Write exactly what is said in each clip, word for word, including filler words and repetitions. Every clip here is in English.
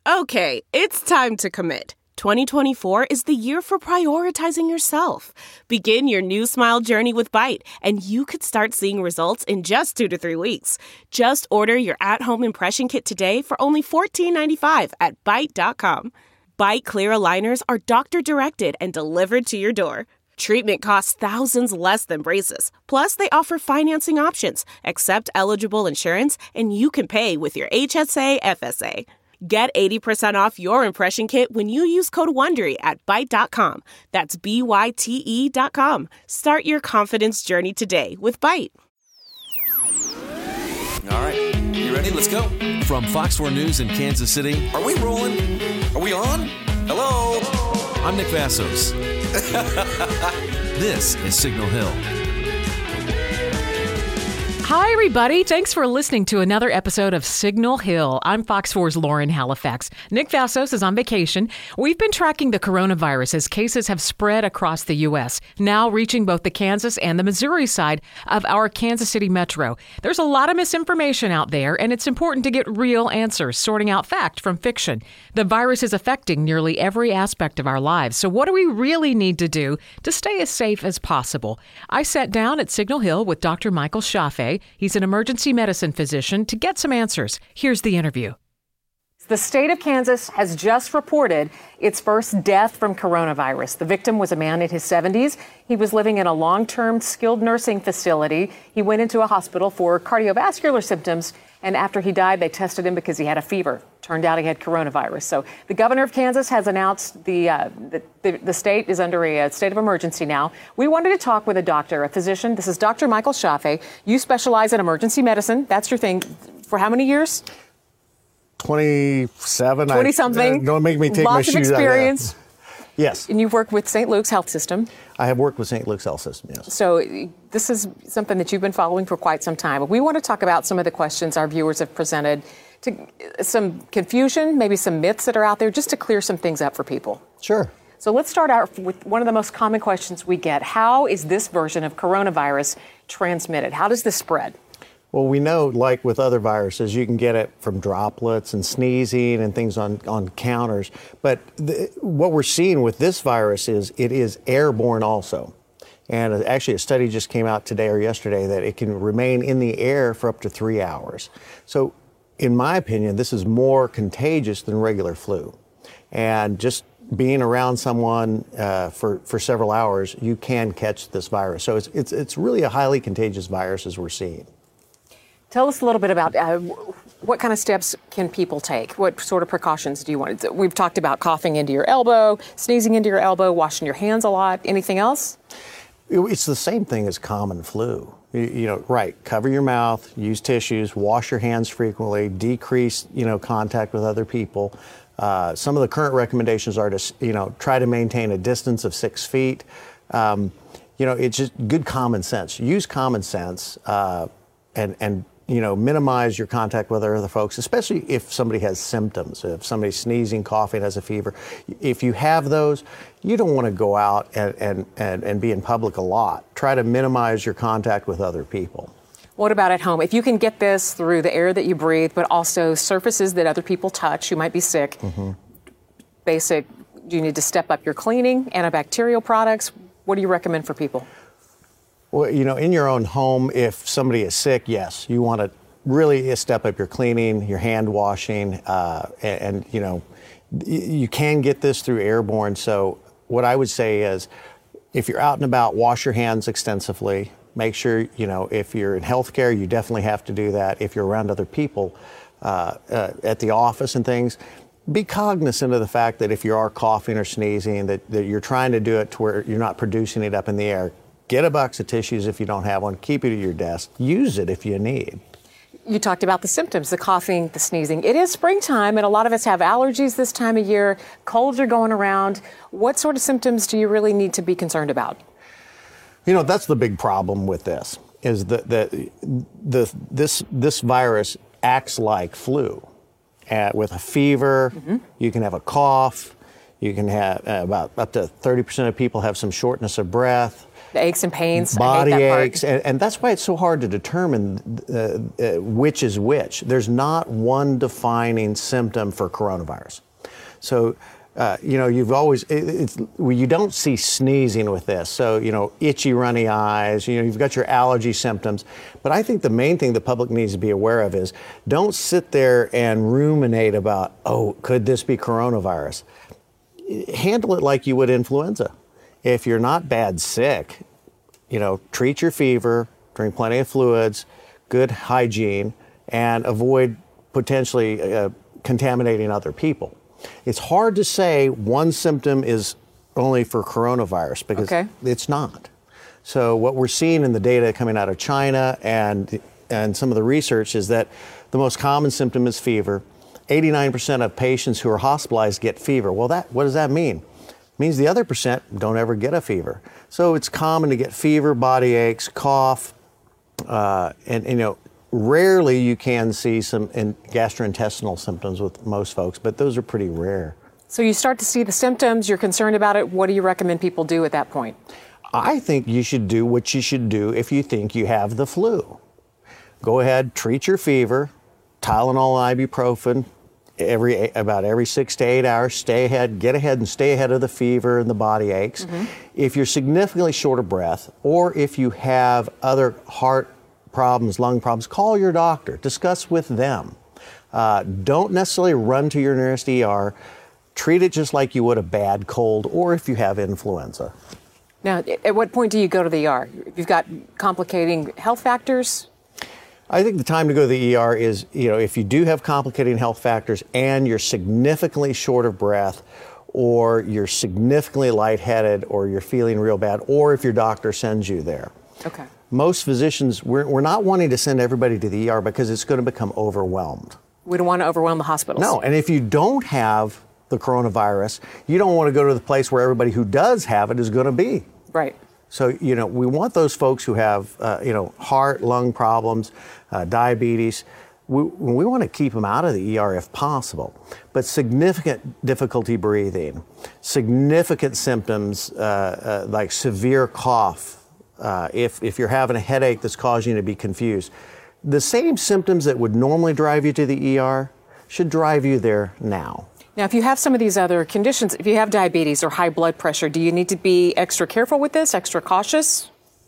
Okay, it's time to commit. twenty twenty-four is the year for prioritizing yourself. Begin your new smile journey with Byte, and you could start seeing results in just two to three weeks. Just order your at-home impression kit today for only fourteen ninety-five at byte dot com. Byte clear aligners are doctor-directed and delivered to your door. Treatment costs thousands less than braces. Plus, they offer financing options, accept eligible insurance, and you can pay with your H S A F S A. Get eighty percent off your impression kit when you use code WONDERY at byte dot com. That's B Y T E dot com. Start your confidence journey today with Byte. All right, you ready? Let's go. From Fox four News in Kansas City. Are we rolling? Are we on? Hello? I'm Nick Vassos. This is Signal Hill. Hi, everybody. Thanks for listening to another episode of Signal Hill. I'm Fox four's Lauren Halifax. Nick Vassos is on vacation. We've been tracking the coronavirus as cases have spread across the U S, now reaching both the Kansas and the Missouri side of our Kansas City metro. There's a lot of misinformation out there, and it's important to get real answers, sorting out fact from fiction. The virus is affecting nearly every aspect of our lives. So what do we really need to do to stay as safe as possible? I sat down at Signal Hill with Doctor Michael Shafe. He's an emergency medicine physician to get some answers. Here's the interview. The state of Kansas has just reported its first death from coronavirus. The victim was a man in his seventies. He was living in a long-term skilled nursing facility. He went into a hospital for cardiovascular symptoms, and after he died, they tested him because he had a fever. Turned out he had coronavirus. So the governor of Kansas has announced the uh, the, the, the state is under a, a state of emergency now. We wanted to talk with a doctor, a physician. This is Doctor Michael Shafe. You specialize in emergency medicine. That's your thing. For how many years? twenty-seven. twenty-something. Uh, don't make me take Lots my of shoes experience. out. Yes. And you've worked with Saint Luke's Health System. I have worked with Saint Luke's Health System, yes. So this is something that you've been following for quite some time. We want to talk about some of the questions our viewers have presented, to some confusion, maybe some myths that are out there, just to clear some things up for people. Sure. So let's start out with one of the most common questions we get. How is this version of coronavirus transmitted? How does this spread? Well, we know, like with other viruses, you can get it from droplets and sneezing and things on, on counters. But the, what we're seeing with this virus is it is airborne also. And actually, a study just came out today or yesterday that it can remain in the air for up to three hours. So, in my opinion, this is more contagious than regular flu. And just being around someone uh, for, for several hours, you can catch this virus. So it's, it's, it's really a highly contagious virus as we're seeing. Tell us a little bit about uh, what kind of steps can people take? What sort of precautions do you want? We've talked about coughing into your elbow, sneezing into your elbow, washing your hands a lot. Anything else? It's the same thing as common flu. You, you know, right, cover your mouth, use tissues, wash your hands frequently, decrease, you know, contact with other people. Uh, some of the current recommendations are to, you know, try to maintain a distance of six feet. Um, you know, it's just good common sense. Use common sense uh, and, and, you know, minimize your contact with other folks, especially if somebody has symptoms, if somebody's sneezing, coughing, has a fever. If you have those, you don't want to go out and, and, and, and be in public a lot. Try to minimize your contact with other people. What about at home? If you can get this through the air that you breathe, but also surfaces that other people touch, you might be sick. Mm-hmm. Basic, do you need to step up your cleaning, antibacterial products? What do you recommend for people? Well, you know, in your own home, if somebody is sick, yes, you want to really step up your cleaning, your hand washing, uh, and, and, you know, you can get this through airborne. So what I would say is if you're out and about, wash your hands extensively. Make sure, you know, if you're in healthcare, you definitely have to do that. If you're around other people uh, uh, at the office and things, be cognizant of the fact that if you are coughing or sneezing, that, that you're trying to do it to where you're not producing it up in the air. Get a box of tissues if you don't have one. Keep it at your desk. Use it if you need. You talked about the symptoms, the coughing, the sneezing. It is springtime, and a lot of us have allergies this time of year. Colds are going around. What sort of symptoms do you really need to be concerned about? You know, that's the big problem with this, is that the, the, this, this virus acts like flu. Uh, with a fever, mm-hmm. You can have a cough. You can have uh, about up to thirty percent of people have some shortness of breath. The aches and pains. Body I hate that aches, and, and that's why it's so hard to determine uh, uh, which is which. There's not one defining symptom for coronavirus. So, uh, you know, you've always, it, it's, well, you don't see sneezing with this. So, you know, itchy, runny eyes, you know, you've got your allergy symptoms. But I think the main thing the public needs to be aware of is don't sit there and ruminate about, oh, could this be coronavirus? Handle it like you would influenza. If you're not bad sick, you know, treat your fever, drink plenty of fluids, good hygiene, and avoid potentially uh, contaminating other people. It's hard to say one symptom is only for coronavirus because okay. it's not. So what we're seeing in the data coming out of China and and some of the research is that the most common symptom is fever. eighty-nine percent of patients who are hospitalized get fever. Well, that what does that mean? It means the other percent don't ever get a fever. So it's common to get fever, body aches, cough, uh, and, and you know, rarely you can see some in gastrointestinal symptoms with most folks, but those are pretty rare. So you start to see the symptoms, you're concerned about it. What do you recommend people do at that point? I think you should do what you should do if you think you have the flu. Go ahead, treat your fever, Tylenol, ibuprofen, every about every six to eight hours. Stay ahead, get ahead and stay ahead of the fever and the body aches. Mm-hmm. If you're significantly short of breath, or if you have other heart problems, lung problems, call your doctor, discuss with them. Uh, don't necessarily run to your nearest E R. Treat it just like you would a bad cold or if you have influenza. Now, at what point do you go to the E R? You've got complicating health factors? I think the time to go to the E R is, you know, if you do have complicating health factors and you're significantly short of breath, or you're significantly lightheaded, or you're feeling real bad, or if your doctor sends you there. Okay. Most physicians, we're, we're not wanting to send everybody to the E R because it's going to become overwhelmed. We don't want to overwhelm the hospitals. No, and if you don't have the coronavirus, you don't want to go to the place where everybody who does have it is going to be. Right. So, you know, we want those folks who have, uh, you know, heart, lung problems, uh, diabetes. We, we want to keep them out of the E R if possible. But significant difficulty breathing, significant symptoms uh, uh, like severe cough, uh, if, if you're having a headache that's causing you to be confused, the same symptoms that would normally drive you to the E R should drive you there now. Now, if you have some of these other conditions, if you have diabetes or high blood pressure, do you need to be extra careful with this, extra cautious?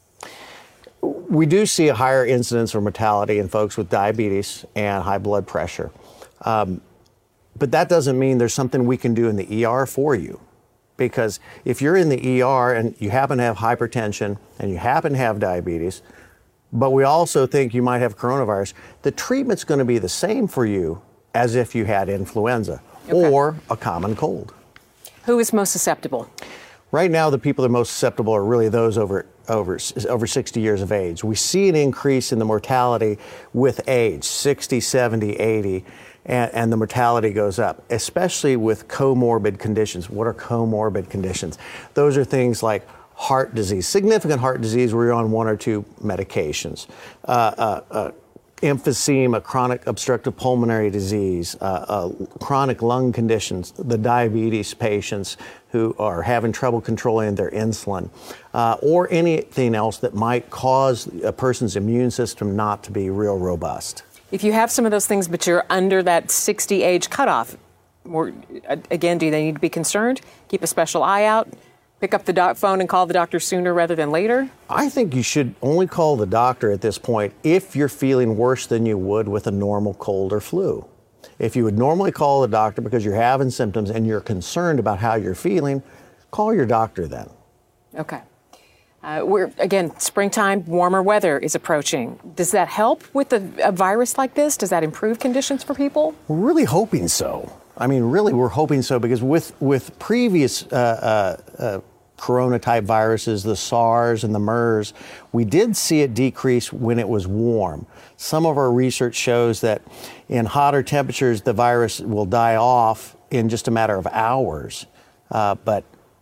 We do see a higher incidence or mortality in folks with diabetes and high blood pressure. Um, but that doesn't mean there's something we can do in the E R for you. Because if you're in the E R and you happen to have hypertension and you happen to have diabetes, but we also think you might have coronavirus, the treatment's going to be the same for you as if you had influenza. Okay. Or a common cold. Who is most susceptible? Right now, the people that are most susceptible are really those over, over, over sixty years of age. We see an increase in the mortality with age, sixty, seventy, eighty, and, and the mortality goes up, especially with comorbid conditions. What are comorbid conditions? Those are things like heart disease, significant heart disease where you're on one or two medications, uh, uh, uh, emphysema, chronic obstructive pulmonary disease, uh, uh, chronic lung conditions, the diabetes patients who are having trouble controlling their insulin, uh, or anything else that might cause a person's immune system not to be real robust. If you have some of those things, but you're under that sixty age cutoff, or, again, do they need to be concerned? Keep a special eye out? Pick up the doc- phone and call the doctor sooner rather than later? I think you should only call the doctor at this point if you're feeling worse than you would with a normal cold or flu. If you would normally call the doctor because you're having symptoms and you're concerned about how you're feeling, call your doctor then. Okay. Uh, we're, again, springtime, warmer weather is approaching. Does that help with a, a virus like this? Does that improve conditions for people? We're really hoping so. I mean, really, we're hoping so because with, with previous uh, uh, uh, corona-type viruses, the SARS and the MERS, we did see it decrease when it was warm. Some of our research shows that in hotter temperatures, the virus will die off in just a matter of hours. Uh, but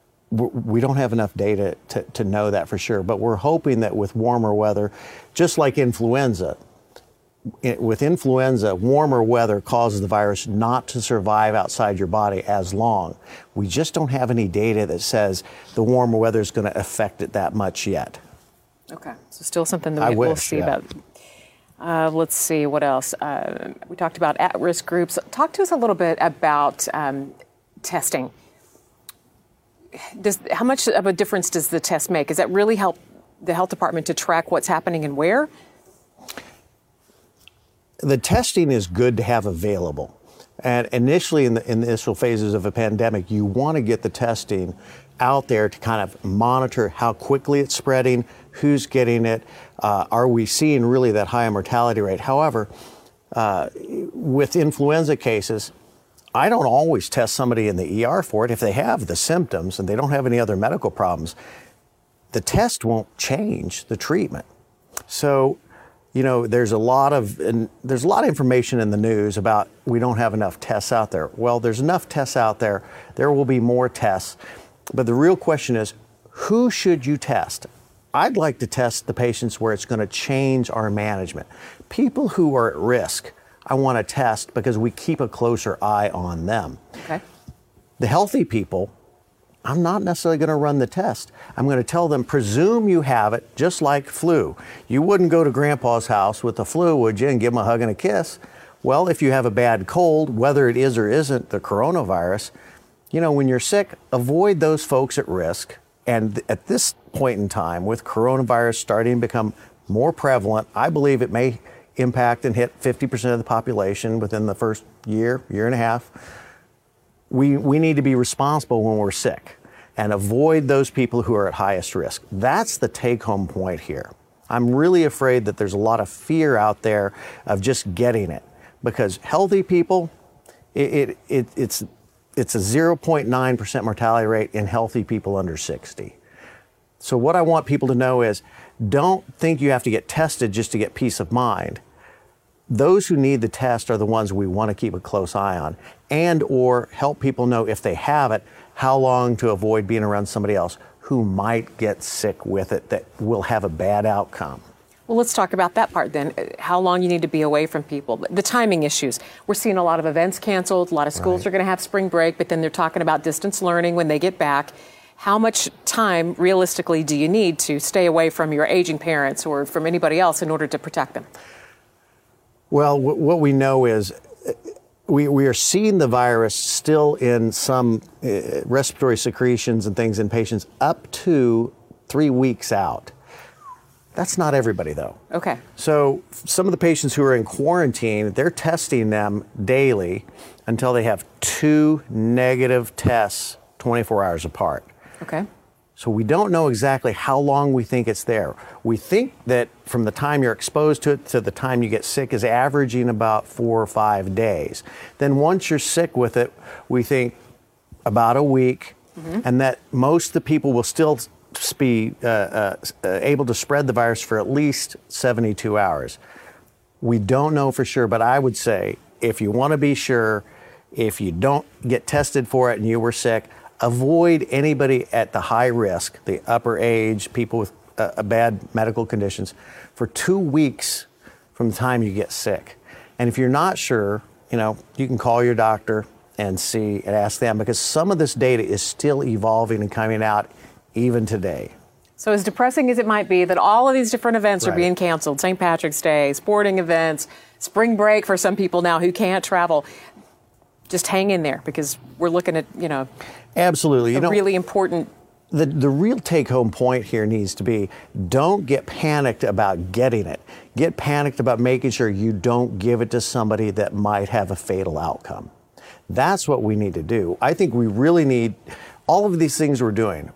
we don't have enough data to, to know that for sure. But we're hoping that with warmer weather, just like influenza, it, with influenza, warmer weather causes the virus not to survive outside your body as long. We just don't have any data that says the warmer weather is going to affect it that much yet. Okay, so still something that I we, we'll wish, see yeah. about. Uh, let's see, what else? Uh, we talked about at-risk groups. Talk to us a little bit about um, testing. Does, how much of a difference does the test make? Does that really help the health department to track what's happening and where? The testing is good to have available. And initially, in the, in the initial phases of a pandemic, you want to get the testing out there to kind of monitor how quickly it's spreading, who's getting it, uh, are we seeing really that high mortality rate? However, uh, with influenza cases, I don't always test somebody in the E R for it. If they have the symptoms and they don't have any other medical problems, the test won't change the treatment. So, you know, there's a lot of and there's a lot of information in the news about we don't have enough tests out there. Well, there's enough tests out there. There will be more tests. But the real question is, who should you test? I'd like to test the patients where it's going to change our management. People who are at risk, I want to test because we keep a closer eye on them. Okay. The healthy people, I'm not necessarily going to run the test. I'm going to tell them, presume you have it, just like flu. You wouldn't go to grandpa's house with the flu, would you, and give him a hug and a kiss? Well, if you have a bad cold, whether it is or isn't the coronavirus, you know, when you're sick, avoid those folks at risk. And at this point in time, with coronavirus starting to become more prevalent, I believe it may impact and hit fifty percent of the population within the first year, year and a half. We, we need to be responsible when we're sick and avoid those people who are at highest risk. That's the take-home point here. I'm really afraid that there's a lot of fear out there of just getting it, because healthy people, it, it, it it's it's a zero point nine percent mortality rate in healthy people under sixty. So what I want people to know is, don't think you have to get tested just to get peace of mind. Those who need the test are the ones we want to keep a close eye on, and or help people know if they have it, how long to avoid being around somebody else who might get sick with it that will have a bad outcome. Well, let's talk about that part then. How long you need to be away from people. The timing issues. We're seeing a lot of events canceled. A lot of schools Right. are going to have spring break, but then they're talking about distance learning when they get back. How much time realistically do you need to stay away from your aging parents or from anybody else in order to protect them? Well, w- what we know is uh, we, we are seeing the virus still in some uh, respiratory secretions and things in patients up to three weeks out. That's not everybody, though. Okay. So some of the patients who are in quarantine, they're testing them daily until they have two negative tests twenty-four hours apart. Okay. So we don't know exactly how long we think it's there. We think that from the time you're exposed to it to the time you get sick is averaging about four or five days. Then once you're sick with it, we think about a week, mm-hmm. and that most of the people will still be uh, uh, able to spread the virus for at least seventy-two hours. We don't know for sure, but I would say if you want to be sure, if you don't get tested for it and you were sick, avoid anybody at the high risk, the upper age, people with uh, bad medical conditions, for two weeks from the time you get sick. And if you're not sure, you know, you can call your doctor and see and ask them, because some of this data is still evolving and coming out even today. So as depressing as it might be that all of these different events Right. are being canceled, Saint Patrick's Day, sporting events, spring break for some people now who can't travel, just hang in there, because we're looking at, you know, Absolutely. You a know, really important. The, the real take-home point here needs to be, don't get panicked about getting it. Get panicked about making sure you don't give it to somebody that might have a fatal outcome. That's what we need to do. I think we really need, all of these things we're doing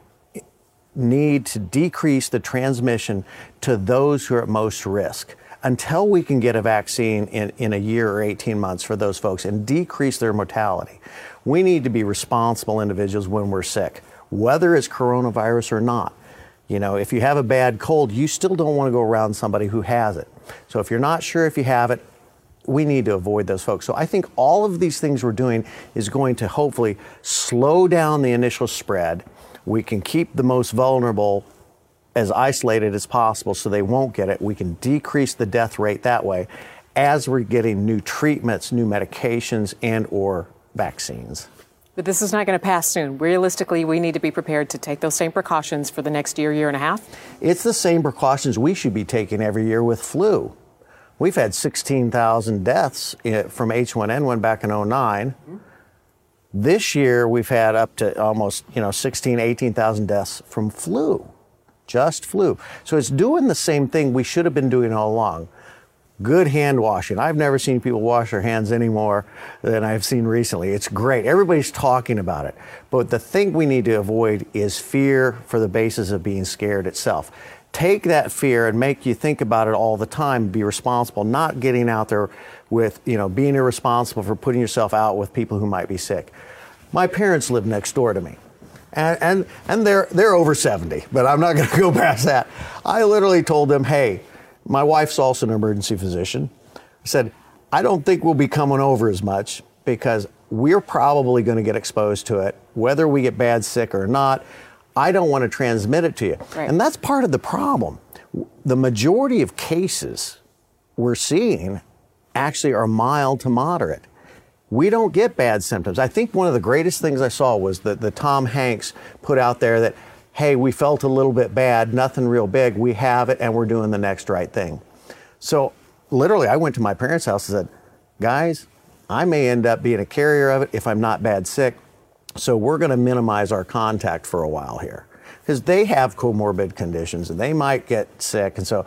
need to decrease the transmission to those who are at most risk. Until we can get a vaccine in, in a year or eighteen months for those folks and decrease their mortality, we need to be responsible individuals when we're sick, whether it's coronavirus or not. You know, if you have a bad cold, you still don't want to go around somebody who has it. So if you're not sure if you have it, we need to avoid those folks. So I think all of these things we're doing is going to hopefully slow down the initial spread. We can keep the most vulnerable as isolated as possible so they won't get it. We can decrease the death rate that way. as we're getting new treatments, new medications, and or vaccines. But this is not going to pass soon. Realistically, we need to be prepared to take those same precautions for the next year, year and a half. It's the same precautions we should be taking every year with flu. We've had sixteen thousand deaths from H one N one back in oh nine. Mm-hmm. This year, we've had up to almost, you know, sixteen, eighteen thousand deaths from flu, just flu. So it's doing the same thing we should have been doing all along. Good hand washing. I've never seen people wash their hands any more than I've seen recently. It's great. Everybody's talking about it. But the thing we need to avoid is fear for the basis of being scared itself. Take that fear and make you think about it all the time, be responsible, not getting out there with, you know, being irresponsible for putting yourself out with people who might be sick. My parents live next door to me. And, and, and they're, they're over seventy, but I'm not going to go past that. I literally told them, hey, my wife's also an emergency physician. I said, I don't think we'll be coming over as much because we're probably going to get exposed to it, whether we get bad sick or not. I don't want to transmit it to you. Right. And that's part of the problem. The majority of cases we're seeing actually are mild to moderate. We don't get bad symptoms. I think one of the greatest things I saw was that the Tom Hanks put out there that, hey, we felt a little bit bad, nothing real big, we have it, and we're doing the next right thing. So literally, I went to my parents' house and said, guys, I may end up being a carrier of it if I'm not bad sick, so we're going to minimize our contact for a while here. Because they have comorbid conditions, and they might get sick, and so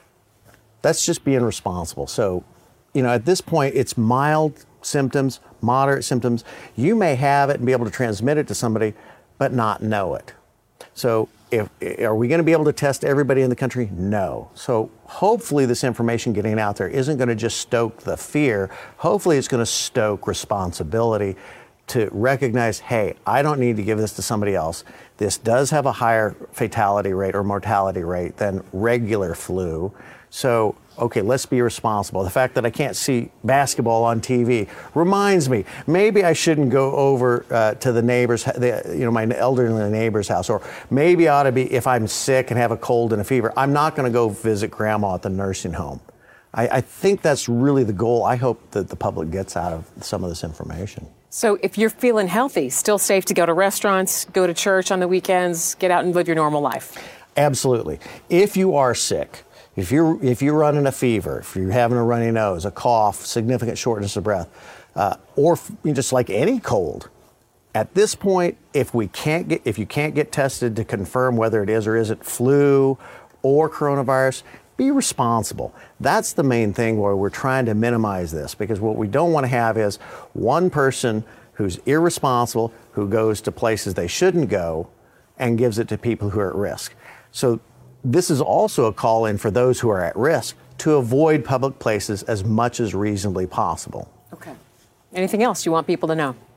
that's just being responsible. So, you know, at this point, it's mild symptoms, moderate symptoms. You may have it and be able to transmit it to somebody, but not know it. So if, are we going to be able to test everybody in the country? No. So hopefully this information getting out there isn't going to just stoke the fear. Hopefully it's going to stoke responsibility to recognize, hey, I don't need to give this to somebody else. This does have a higher fatality rate or mortality rate than regular flu. So, okay, let's be responsible. The fact that I can't see basketball on T V reminds me, maybe I shouldn't go over uh, to the neighbor's, the, you know, my elderly neighbor's house, or maybe I ought to be, if I'm sick and have a cold and a fever, I'm not going to go visit grandma at the nursing home. I, I think that's really the goal I hope that the public gets out of some of this information. So if you're feeling healthy, still safe to go to restaurants, go to church on the weekends, get out and live your normal life? Absolutely. If you are sick, If you're, if you're running a fever, if you're having a runny nose, a cough, significant shortness of breath, uh, or f- just like any cold, at this point, if we can't get, if you can't get tested to confirm whether it is or isn't flu or coronavirus, be responsible. That's the main thing where we're trying to minimize this, because what we don't want to have is one person who's irresponsible, who goes to places they shouldn't go and gives it to people who are at risk. So this is also a call in for those who are at risk to avoid public places as much as reasonably possible. Okay. Anything else you want people to know?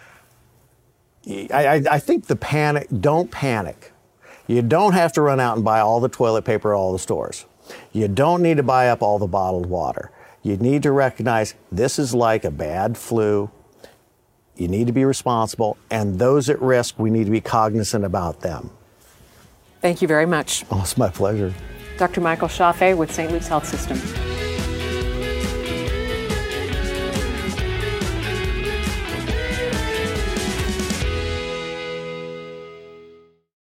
I, I, I think the panic, don't panic. You don't have to run out and buy all the toilet paper at all the stores. You don't need to buy up all the bottled water. You need to recognize this is like a bad flu. You need to be responsible, and those at risk, we need to be cognizant about them. Thank you very much. Oh, it's my pleasure. Doctor Michael Chaffee with Saint Luke's Health System.